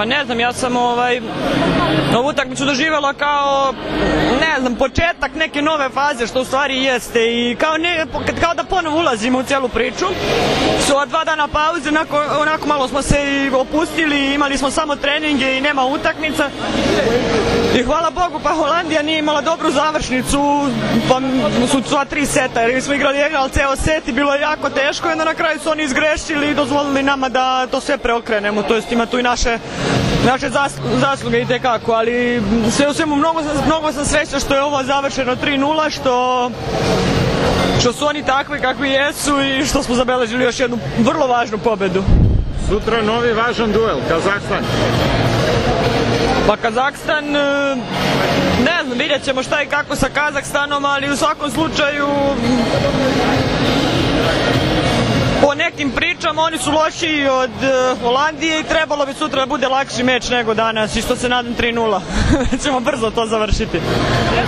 Pa ne znam, ja sam ovu utakmicu doživjela kao, ne znam, početak neke nove faze, što u stvari jeste, i kao da ponovo ulazimo u cijelu priču. Su ova 2 dana pauze, onako malo smo se i opustili, imali smo samo treninge i nema utakmica. I hvala Bogu, pa Holandija nije imala dobru završnicu, pa su 2-3 seta, jer smo igrali ceo set i bilo je jako teško, i onda na kraju su oni izgrešili i dozvolili nama da to sve preokrenemo, to jest ima tu i naše zasluge i tekako, ali sve u svemu mnogo sam srećna što je ovo završeno 3:0, što su oni takvi kakvi jesu i što smo zabeležili još jednu vrlo važnu pobedu. Sutra novi važan duel, Kazahstan. Pa Kazahstan, ne znam, vidjet ćemo šta i kako sa Kazahstanom, ali u svakom slučaju po nekim pričama oni su lošiji od Holandije i trebalo bi sutra da bude lakši meč nego danas, i što se nadam 3:0. Ćemo brzo to završiti.